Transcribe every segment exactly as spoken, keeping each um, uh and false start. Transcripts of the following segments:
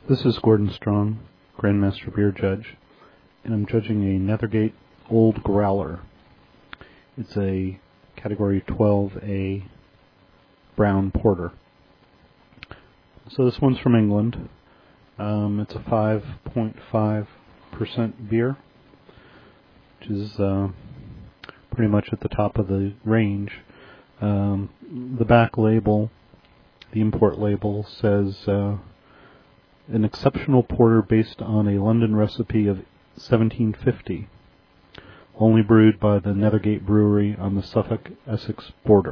This is Gordon Strong, Grandmaster Beer Judge, and I'm judging a Nethergate Old Growler. It's a Category twelve A Brown Porter. So this one's from England. Um, it's a five point five percent beer, which is uh, pretty much at the top of the range. Um, the back label, the import label, says uh, an exceptional porter based on a London recipe of seventeen fifty, only brewed by the Nethergate Brewery on the Suffolk-Essex border.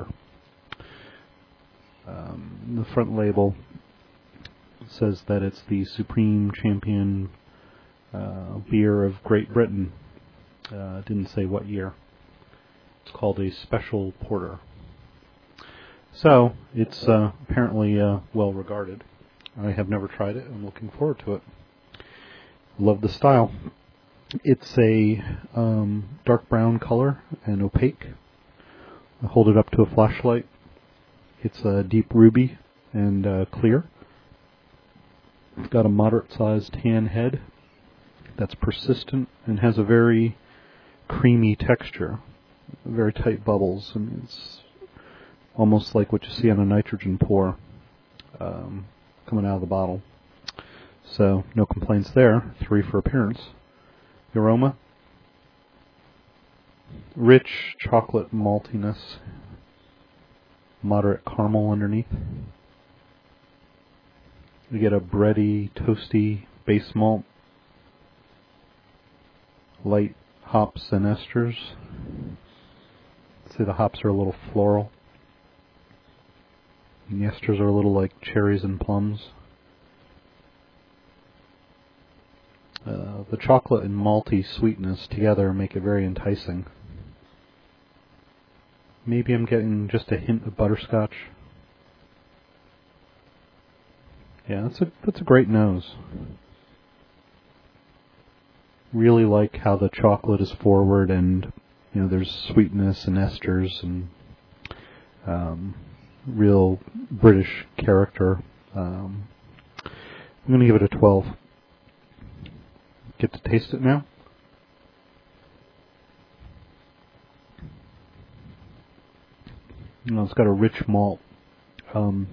Um, the front label says that it's the Supreme Champion uh, beer of Great Britain. Uh, didn't say what year. It's called a Special Porter. So, it's uh, apparently uh, well regarded. I have never tried it. I'm looking forward to it. Love the style. It's a um, dark brown color and opaque. I hold it up to a flashlight. It's a deep ruby and uh, clear. It's got a moderate-sized tan head that's persistent and has a very creamy texture, very tight bubbles. I mean, it's almost like what you see on a nitrogen pour um, coming out of the bottle. So, no complaints there. Three for appearance. The aroma, rich chocolate maltiness, moderate caramel underneath. You get a bready, toasty base malt, light hops and esters. See, the hops are a little floral, and the esters are a little like cherries and plums. Uh, the chocolate and malty sweetness together make it very enticing. Maybe I'm getting just a hint of butterscotch. Yeah, that's a that's a great nose. Really like how the chocolate is forward, and you know there's sweetness and esters and um, real British character. Um, I'm going to give it a twelve. Get to taste it now. You know, it's got a rich malt. Um,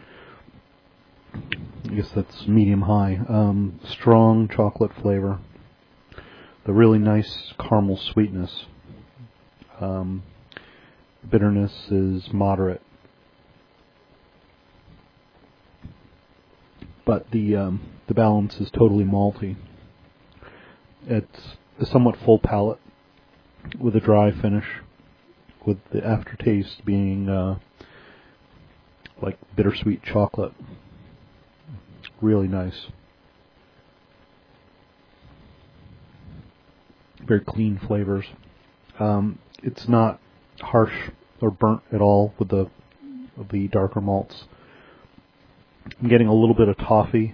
I guess that's medium high. Um, strong chocolate flavor. The really nice caramel sweetness. Um, bitterness is moderate. But the um, the balance is totally malty. It's a somewhat full palate with a dry finish, with the aftertaste being uh, like bittersweet chocolate. Really nice. Very clean flavors. Um, it's not harsh or burnt at all with the with the darker malts. I'm getting a little bit of toffee.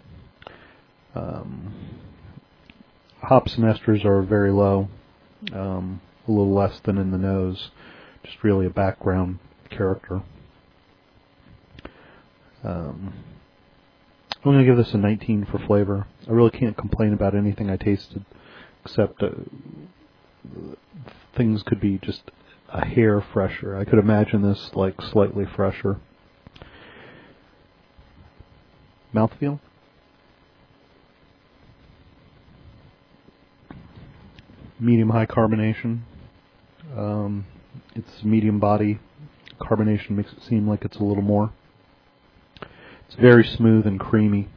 Um, hops and esters are very low, um, a little less than in the nose. Just really a background character. Um, I'm going to give this a nineteen for flavor. I really can't complain about anything I tasted, except uh, things could be just a hair fresher. I could imagine this like slightly fresher. Mouthfeel? Medium-high carbonation. Um, it's medium body. Carbonation makes it seem like it's a little more. It's very smooth and creamy.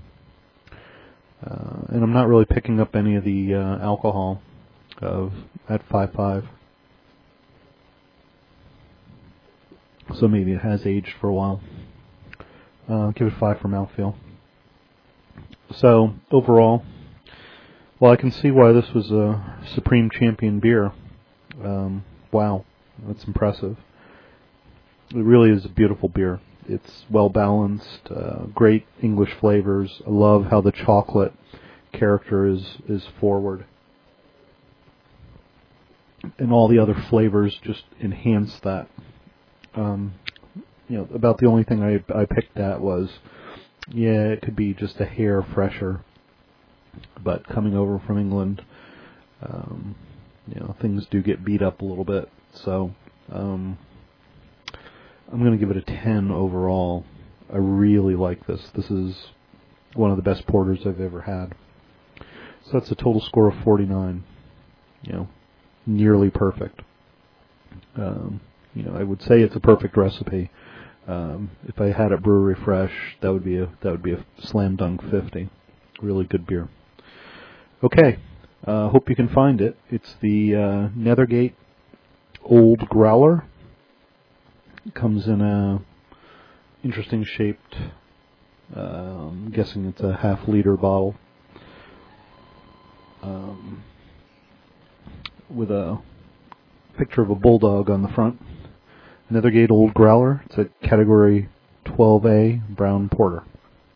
Uh, and I'm not really picking up any of the uh, alcohol of at five point five. So maybe it has aged for a while. Uh, give it five for mouthfeel. So, overall, well, I can see why this was a Supreme Champion beer. Um, wow, that's impressive. It really is a beautiful beer. It's well balanced, uh, great English flavors. I love how the chocolate character is, is forward. And all the other flavors just enhance that. Um, you know, about the only thing I, I picked at was yeah, it could be just a hair fresher, but coming over from England, um, you know, things do get beat up a little bit. So um, I'm going to give it a ten overall. I really like this. This is one of the best porters I've ever had. So that's a total score of forty-nine. You know, nearly perfect. Um, you know, I would say it's a perfect recipe. Um, if I had it brewery fresh, that would be a that would be a slam dunk fifty. Really good beer. Okay, uh, hope you can find it. It's the uh, Nethergate Old Growler. It comes in a interesting shaped. Uh, I'm guessing it's a half liter bottle. Um, with a picture of a bulldog on the front. Nethergate Old Growler. It's a category twelve A brown porter.